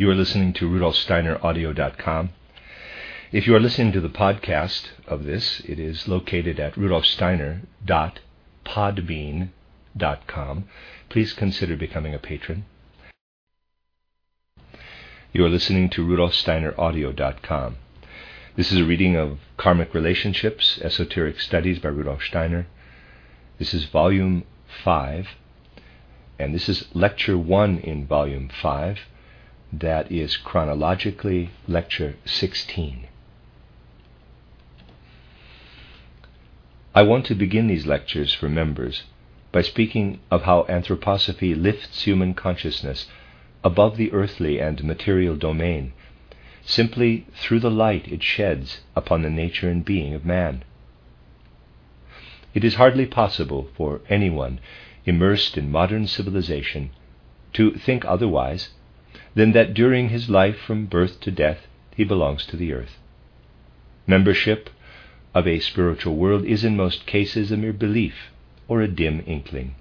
You are listening to RudolfSteinerAudio.com. If you are listening to the podcast of this, it is located at RudolfSteiner.podbean.com. Please consider becoming a patron. You are listening to RudolfSteinerAudio.com. This is a reading of Karmic Relationships, Esoteric Studies by Rudolf Steiner. This is Volume 5, and this is Lecture 1 in Volume 5. That is chronologically Lecture 16. I want to begin these lectures for members by speaking of how anthroposophy lifts human consciousness above the earthly and material domain, simply through the light it sheds upon the nature and being of man. It is hardly possible for anyone immersed in modern civilization to think otherwise than that during his life from birth to death he belongs to the earth. Membership of a spiritual world is in most cases a mere belief or a dim inkling.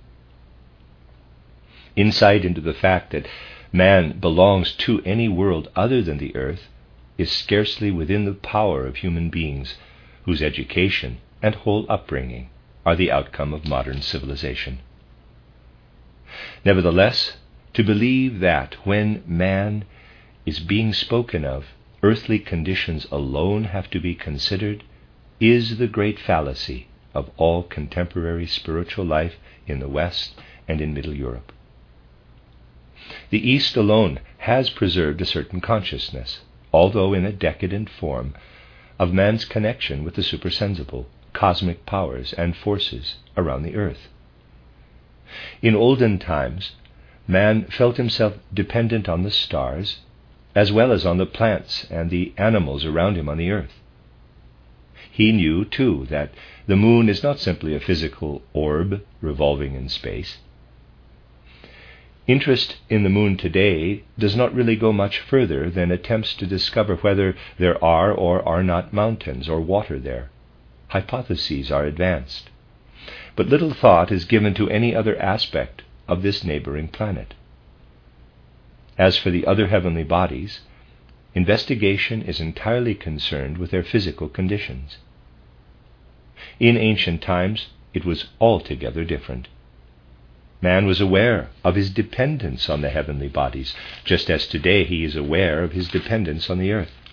Insight into the fact that man belongs to any world other than the earth is scarcely within the power of human beings whose education and whole upbringing are the outcome of modern civilization. Nevertheless, to believe that when man is being spoken of, earthly conditions alone have to be considered is the great fallacy of all contemporary spiritual life in the West and in Middle Europe. The East alone has preserved a certain consciousness, although in a decadent form, of man's connection with the supersensible, cosmic powers and forces around the earth. In olden times, man felt himself dependent on the stars, as well as on the plants and the animals around him on the earth. He knew, too, that the moon is not simply a physical orb revolving in space. Interest in the moon today does not really go much further than attempts to discover whether there are or are not mountains or water there. Hypotheses are advanced, but little thought is given to any other aspect of this neighboring planet. As for the other heavenly bodies, investigation is entirely concerned with their physical conditions. In ancient times, it was altogether different. Man was aware of his dependence on the heavenly bodies, just as today he is aware of his dependence on the earth.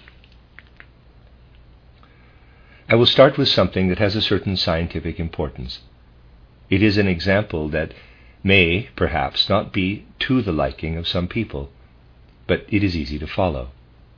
I will start with something that has a certain scientific importance. It is an example that may, perhaps, not be to the liking of some people, but it is easy to follow.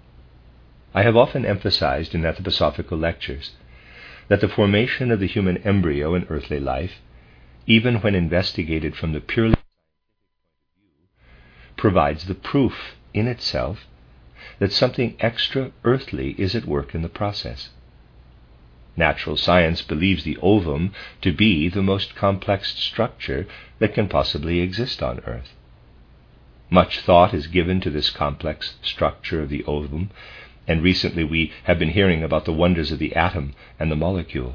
I have often emphasized in anthroposophical lectures that the formation of the human embryo in earthly life, even when investigated from the purely scientific point of view, provides the proof in itself that something extra-earthly is at work in the process. Natural science believes the ovum to be the most complex structure that can possibly exist on Earth. Much thought is given to this complex structure of the ovum, and recently we have been hearing about the wonders of the atom and the molecule.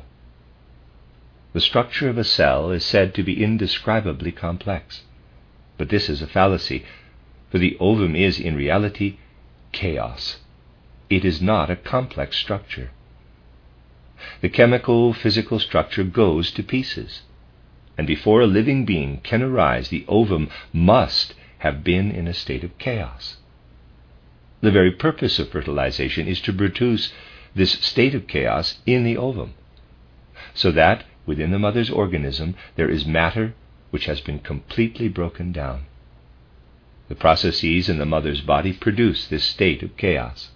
The structure of a cell is said to be indescribably complex, but this is a fallacy, for the ovum is, in reality, chaos. It is not a complex structure. The chemical, physical structure goes to pieces, and before a living being can arise, the ovum must have been in a state of chaos. The very purpose of fertilization is to produce this state of chaos in the ovum, so that within the mother's organism there is matter which has been completely broken down. The processes in the mother's body produce this state of chaos.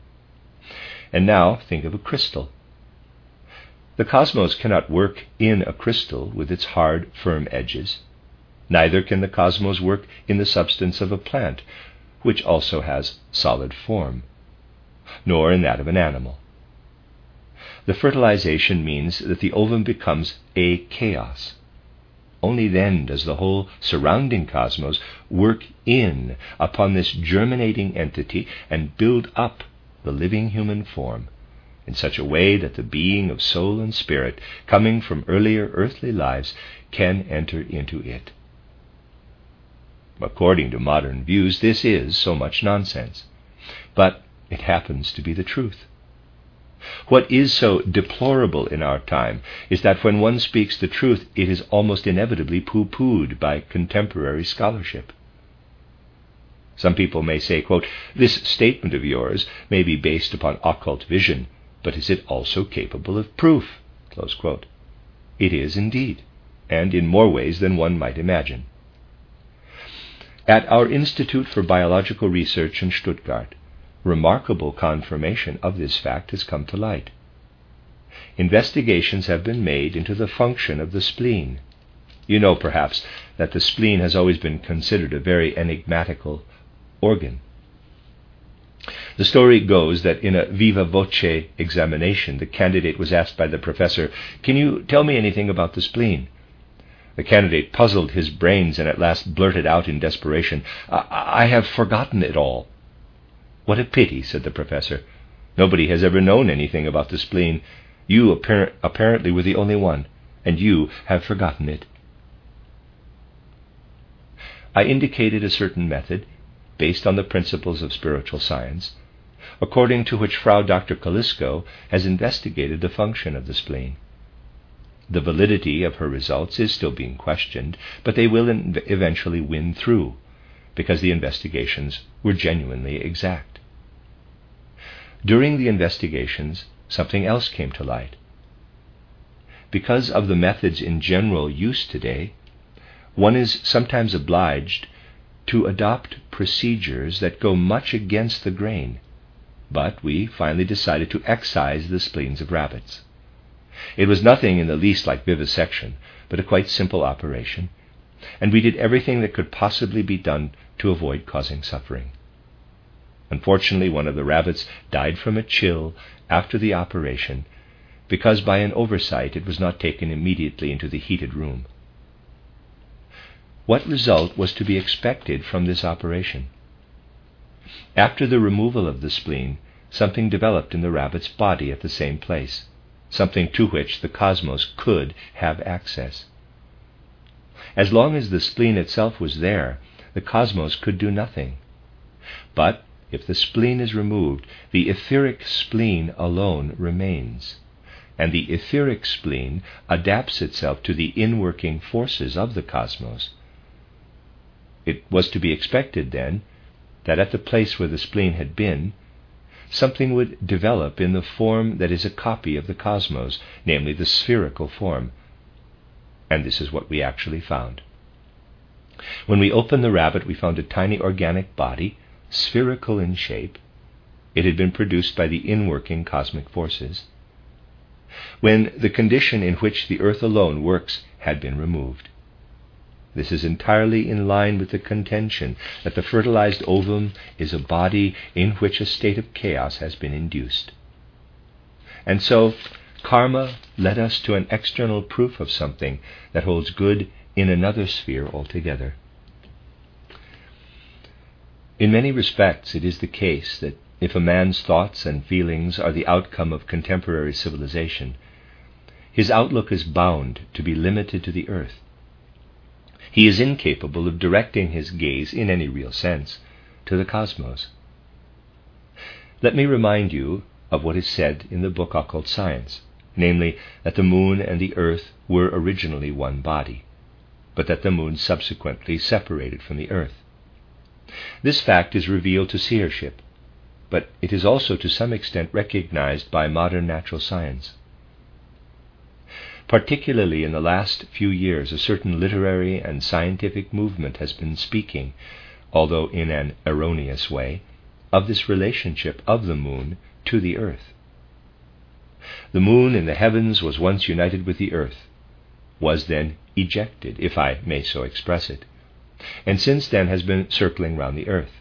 And now think of a crystal. The cosmos cannot work in a crystal with its hard, firm edges. Neither can the cosmos work in the substance of a plant, which also has solid form, nor in that of an animal. The fertilization means that the ovum becomes a chaos. Only then does the whole surrounding cosmos work in upon this germinating entity and build up the living human form in such a way that the being of soul and spirit, coming from earlier earthly lives, can enter into it. According to modern views, this is so much nonsense. But it happens to be the truth. What is so deplorable in our time is that when one speaks the truth, it is almost inevitably pooh-poohed by contemporary scholarship. Some people may say, quote, "This statement of yours may be based upon occult vision, but is it also capable of proof?" Close quote. It is indeed, and in more ways than one might imagine. At our Institute for Biological Research in Stuttgart, remarkable confirmation of this fact has come to light. Investigations have been made into the function of the spleen. You know, perhaps, that the spleen has always been considered a very enigmatical organ. The story goes that in a viva voce examination, the candidate was asked by the professor, "Can you tell me anything about the spleen?" The candidate puzzled his brains and at last blurted out in desperation, I have forgotten it all." "What a pity," said the professor. "Nobody has ever known anything about the spleen. You apparently were the only one, and you have forgotten it." I indicated a certain method, based on the principles of spiritual science, according to which Frau Dr. Kalisko has investigated the function of the spleen. The validity of her results is still being questioned, but they will eventually win through, because the investigations were genuinely exact. During the investigations, something else came to light. Because of the methods in general use today, one is sometimes obliged to adopt procedures that go much against the grain, but we finally decided to excise the spleens of rabbits. It was nothing in the least like vivisection, but a quite simple operation, and we did everything that could possibly be done to avoid causing suffering. Unfortunately, one of the rabbits died from a chill after the operation, because by an oversight it was not taken immediately into the heated room. What result was to be expected from this operation? After the removal of the spleen, something developed in the rabbit's body at the same place, something to which the cosmos could have access. As long as the spleen itself was there, the cosmos could do nothing. But if the spleen is removed, the etheric spleen alone remains, and the etheric spleen adapts itself to the inworking forces of the cosmos. It was to be expected, then, that at the place where the spleen had been, something would develop in the form that is a copy of the cosmos, namely the spherical form. And this is what we actually found. When we opened the rabbit, we found a tiny organic body, spherical in shape. It had been produced by the inworking cosmic forces, when the condition in which the earth alone works had been removed. This is entirely in line with the contention that the fertilized ovum is a body in which a state of chaos has been induced. And so, karma led us to an external proof of something that holds good in another sphere altogether. In many respects, it is the case that if a man's thoughts and feelings are the outcome of contemporary civilization, his outlook is bound to be limited to the earth. He is incapable of directing his gaze in any real sense to the cosmos. Let me remind you of what is said in the book Occult Science, namely that the moon and the earth were originally one body, but that the moon subsequently separated from the earth. This fact is revealed to seership, but it is also to some extent recognized by modern natural science. Particularly in the last few years, a certain literary and scientific movement has been speaking, although in an erroneous way, of this relationship of the moon to the earth. The moon in the heavens was once united with the earth, was then ejected, if I may so express it, and since then has been circling round the earth.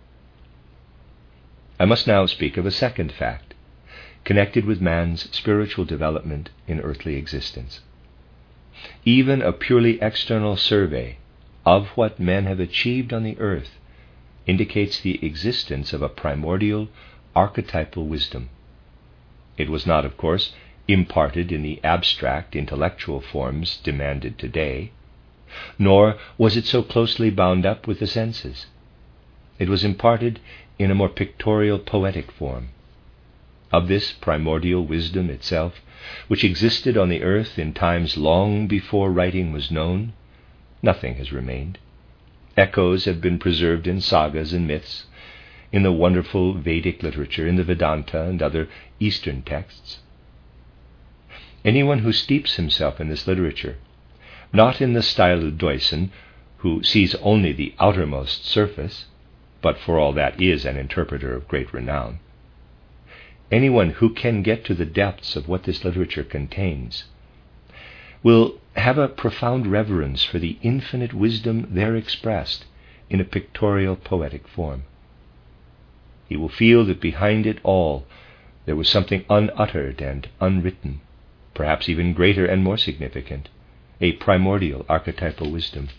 I must now speak of a second fact, connected with man's spiritual development in earthly existence. Even a purely external survey of what men have achieved on the earth indicates the existence of a primordial, archetypal wisdom. It was not, of course, imparted in the abstract intellectual forms demanded today, nor was it so closely bound up with the senses. It was imparted in a more pictorial, poetic form. Of this primordial wisdom itself, which existed on the earth in times long before writing was known, nothing has remained. Echoes have been preserved in sagas and myths, in the wonderful Vedic literature, in the Vedanta and other Eastern texts. Anyone who steeps himself in this literature, not in the style of Deussen, who sees only the outermost surface, but for all that is an interpreter of great renown, anyone who can get to the depths of what this literature contains will have a profound reverence for the infinite wisdom there expressed in a pictorial, poetic form. He will feel that behind it all there was something unuttered and unwritten, perhaps even greater and more significant, a primordial archetypal wisdom.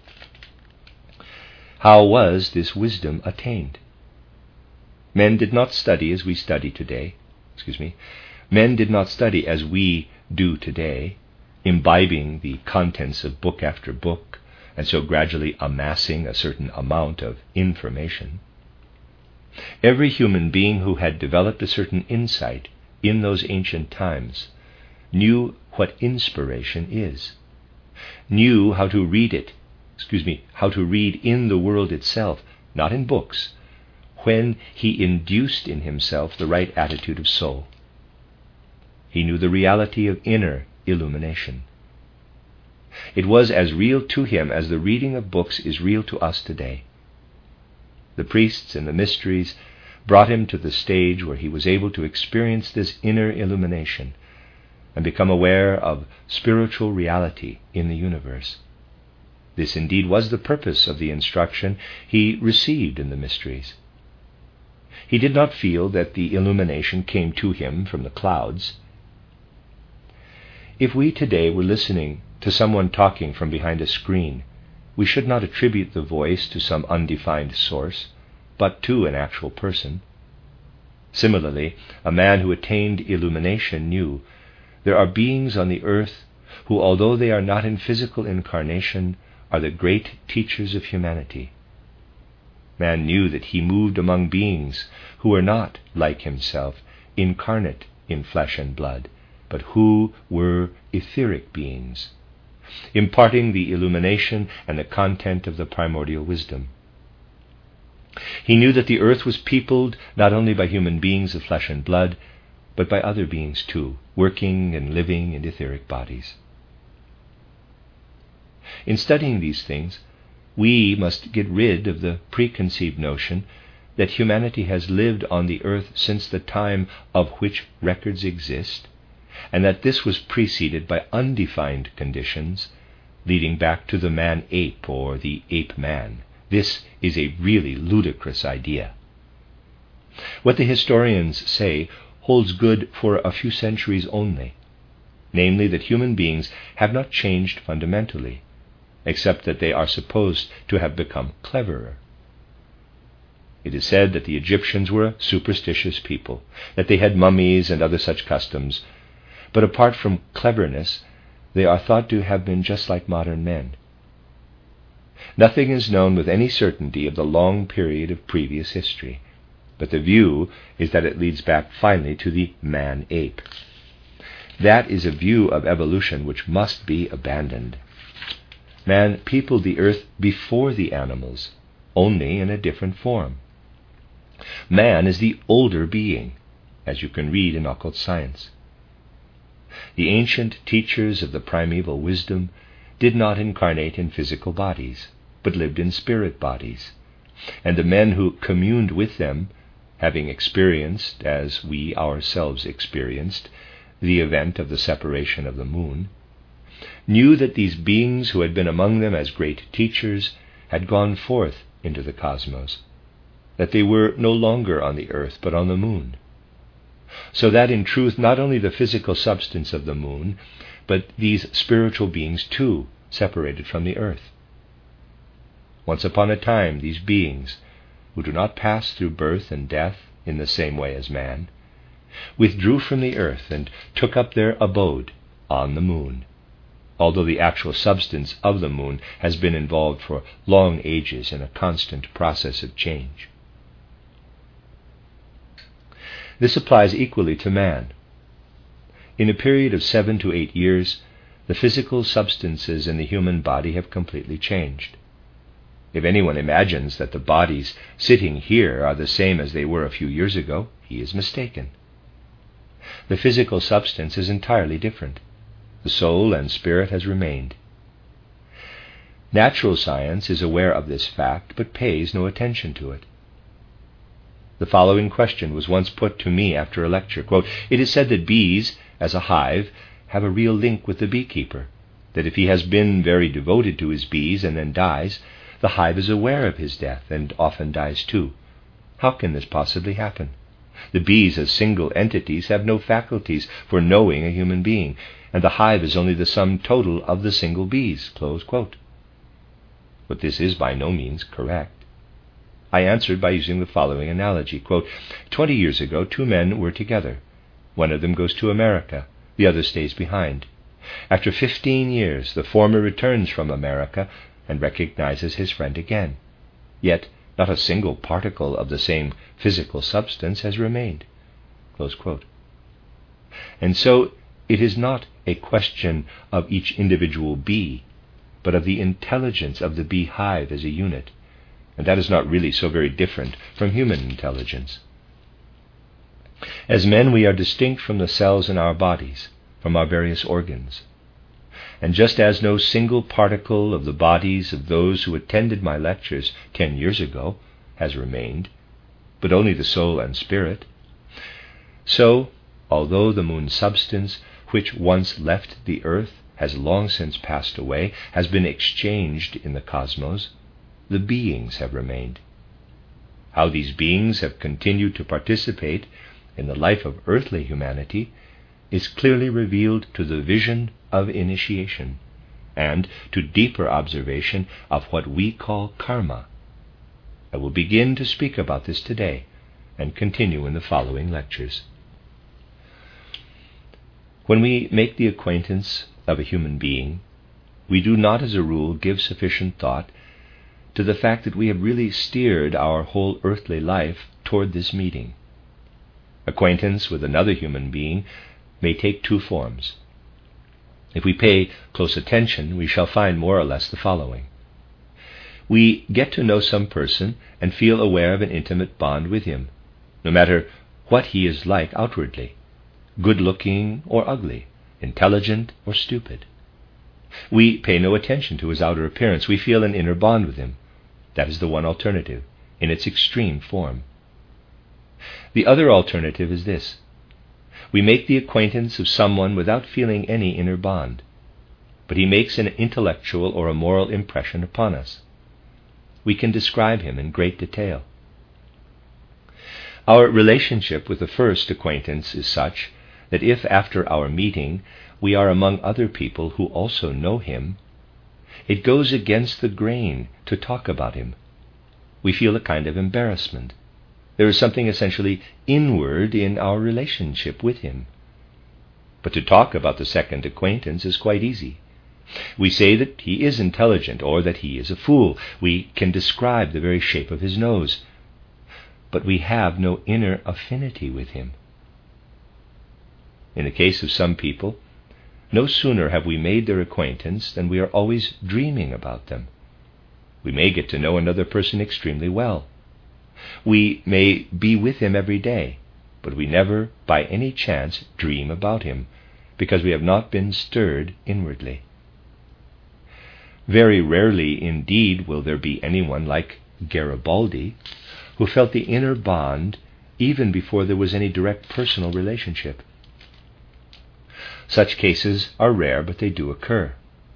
How was this wisdom attained? Men did not study as we study today. Men did not study as we do today, imbibing the contents of book after book, and so gradually amassing a certain amount of information. Every human being who had developed a certain insight in those ancient times knew what inspiration is, knew how to read how to read in the world itself, not in books, when he induced in himself the right attitude of soul. He knew the reality of inner illumination. It was as real to him as the reading of books is real to us today. The priests and the mysteries brought him to the stage where he was able to experience this inner illumination and become aware of spiritual reality in the universe. This indeed was the purpose of the instruction he received in the mysteries. He did not feel that the illumination came to him from the clouds. If we today were listening to someone talking from behind a screen, we should not attribute the voice to some undefined source, but to an actual person. Similarly, a man who attained illumination knew there are beings on the earth who, although they are not in physical incarnation, are the great teachers of humanity. Man knew that he moved among beings who were not, like himself, incarnate in flesh and blood, but who were etheric beings, imparting the illumination and the content of the primordial wisdom. He knew that the earth was peopled not only by human beings of flesh and blood, but by other beings too, working and living in etheric bodies. In studying these things, we must get rid of the preconceived notion that humanity has lived on the earth since the time of which records exist, and that this was preceded by undefined conditions, leading back to the man-ape or the ape-man. This is a really ludicrous idea. What the historians say holds good for a few centuries only, namely that human beings have not changed fundamentally, except that they are supposed to have become cleverer. It is said that the Egyptians were a superstitious people, that they had mummies and other such customs, but apart from cleverness, they are thought to have been just like modern men. Nothing is known with any certainty of the long period of previous history, but the view is that it leads back finally to the man-ape. That is a view of evolution which must be abandoned. Man peopled the earth before the animals, only in a different form. Man is the older being, as you can read in occult science. The ancient teachers of the primeval wisdom did not incarnate in physical bodies, but lived in spirit bodies, and the men who communed with them, having experienced, as we ourselves experienced, the event of the separation of the moon, knew that these beings who had been among them as great teachers had gone forth into the cosmos, that they were no longer on the earth but on the moon, so that in truth not only the physical substance of the moon, but these spiritual beings too separated from the earth. Once upon a time these beings, who do not pass through birth and death in the same way as man, withdrew from the earth and took up their abode on the moon. although the actual substance of the moon has been involved for long ages in a constant process of change. This applies equally to man. In a period of 7 to 8 years, the physical substances in the human body have completely changed. If anyone imagines that the bodies sitting here are the same as they were a few years ago, he is mistaken. The physical substance is entirely different. The soul and spirit has remained. Natural science is aware of this fact, but pays no attention to it. The following question was once put to me after a lecture. Quote, "It is said that bees, as a hive, have a real link with the beekeeper, that if he has been very devoted to his bees and then dies, the hive is aware of his death and often dies too. How can this possibly happen? The bees as single entities have no faculties for knowing a human being, and the hive is only the sum total of the single bees." Close quote. But this is by no means correct. I answered by using the following analogy. Quote, 20 years ago, 2 men were together. One of them goes to America, the other stays behind. After 15 years, the former returns from America and recognizes his friend again. Yet not a single particle of the same physical substance has remained. Close quote. And so it is not a question of each individual bee, but of the intelligence of the beehive as a unit, and that is not really so very different from human intelligence. As men, we are distinct from the cells in our bodies, from our various organs. And just as no single particle of the bodies of those who attended my lectures 10 years ago has remained, but only the soul and spirit, so, although the moon's substance, which once left the earth, has long since passed away, has been exchanged in the cosmos, the beings have remained. How these beings have continued to participate in the life of earthly humanity is clearly revealed to the vision of initiation and to deeper observation of what we call karma. I will begin to speak about this today and continue in the following lectures. When we make the acquaintance of a human being, we do not as a rule give sufficient thought to the fact that we have really steered our whole earthly life toward this meeting. Acquaintance with another human being may take 2 forms. If we pay close attention, we shall find more or less the following. We get to know some person and feel aware of an intimate bond with him, no matter what he is like outwardly, good-looking or ugly, intelligent or stupid. We pay no attention to his outer appearance. We feel an inner bond with him. That is the one alternative, in its extreme form. The other alternative is this. We make the acquaintance of someone without feeling any inner bond, but he makes an intellectual or a moral impression upon us. We can describe him in great detail. Our relationship with the first acquaintance is such that if after our meeting we are among other people who also know him, it goes against the grain to talk about him. We feel a kind of embarrassment. There is something essentially inward in our relationship with him. But to talk about the second acquaintance is quite easy. We say that he is intelligent or that he is a fool. We can describe the very shape of his nose. But we have no inner affinity with him. In the case of some people, no sooner have we made their acquaintance than we are always dreaming about them. We may get to know another person extremely well. We may be with him every day, but we never, by any chance, dream about him, because we have not been stirred inwardly. Very rarely indeed will there be anyone like Garibaldi, who felt the inner bond even before there was any direct personal relationship. Such cases are rare, but they do occur.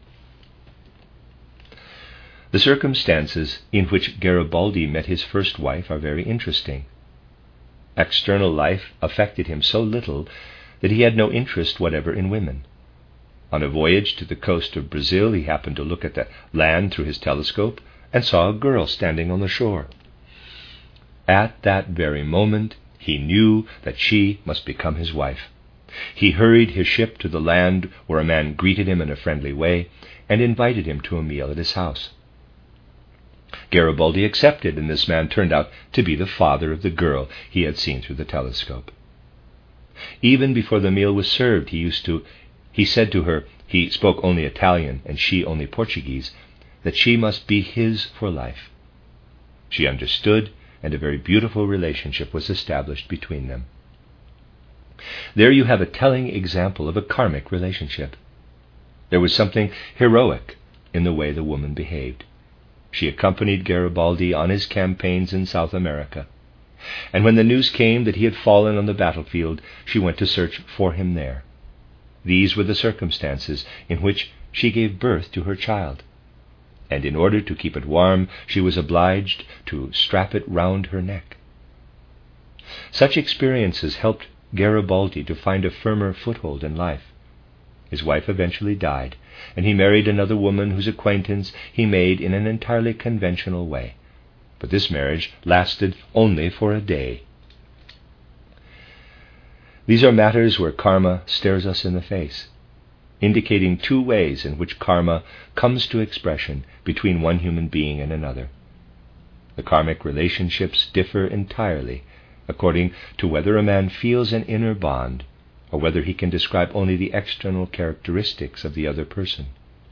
The circumstances in which Garibaldi met his first wife are very interesting. External life affected him so little that he had no interest whatever in women. On a voyage to the coast of Brazil, he happened to look at the land through his telescope and saw a girl standing on the shore. At that very moment, he knew that she must become his wife. He hurried his ship to the land where a man greeted him in a friendly way and invited him to a meal at his house. Garibaldi accepted, and this man turned out to be the father of the girl he had seen through the telescope. Even before the meal was served, he said to her, he spoke only Italian and she only Portuguese, that she must be his for life. She understood, and a very beautiful relationship was established between them. There you have a telling example of a karmic relationship. There was something heroic in the way the woman behaved. She accompanied Garibaldi on his campaigns in South America, and when the news came that he had fallen on the battlefield, she went to search for him there. These were the circumstances in which she gave birth to her child, and in order to keep it warm, she was obliged to strap it round her neck. Such experiences helped Garibaldi to find a firmer foothold in life. His wife eventually died, and he married another woman whose acquaintance he made in an entirely conventional way. But this marriage lasted only for a day. These are matters where karma stares us in the face, indicating two ways in which karma comes to expression between one human being and another. The karmic relationships differ entirely according to whether a man feels an inner bond or whether he can describe only the external characteristics of the other person.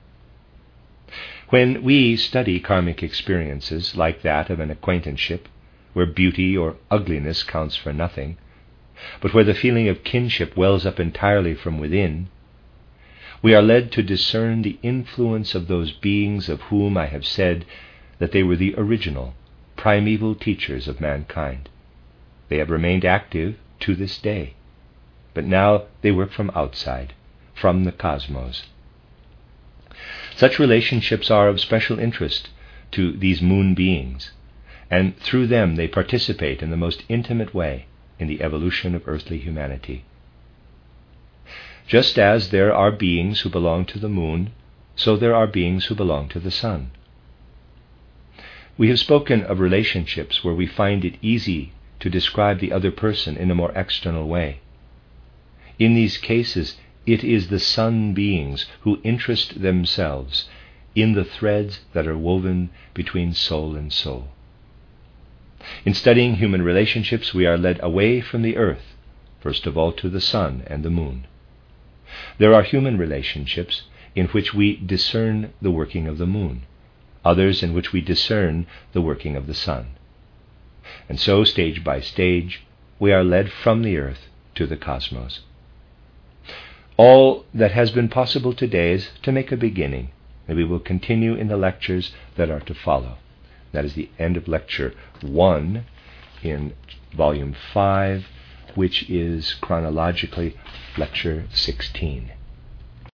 When we study karmic experiences like that of an acquaintanceship, where beauty or ugliness counts for nothing, but where the feeling of kinship wells up entirely from within, we are led to discern the influence of those beings of whom I have said that they were the original, primeval teachers of mankind. They have remained active to this day, but now they work from outside, from the cosmos. Such relationships are of special interest to these moon beings, and through them they participate in the most intimate way in the evolution of earthly humanity. Just as there are beings who belong to the moon, so there are beings who belong to the sun. We have spoken of relationships where we find it easy to describe the other person in a more external way. In these cases, it is the sun beings who interest themselves in the threads that are woven between soul and soul. In studying human relationships, we are led away from the earth, first of all to the sun and the moon. There are human relationships in which we discern the working of the moon, others in which we discern the working of the sun. And so, stage by stage, we are led from the earth to the cosmos. All that has been possible today is to make a beginning, and we will continue in the lectures that are to follow. That is the end of Lecture 1 in Volume 5, which is chronologically Lecture 16.